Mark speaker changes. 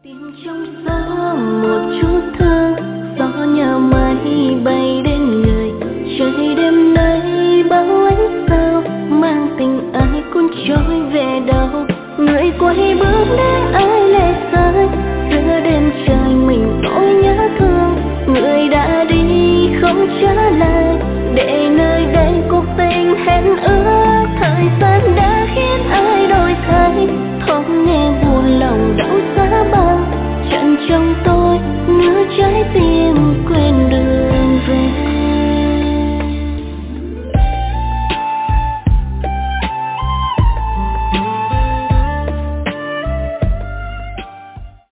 Speaker 1: Trong gió một chút thương, gió nhờ mây bay đến người. Trời đêm nay bao ánh sao, mang tình ai cuốn trôi về đâu. Người quay bước để ai lệ rơi, giữa đêm trời mình nỗi nhớ thương. Người đã đi không trả lời, để nơi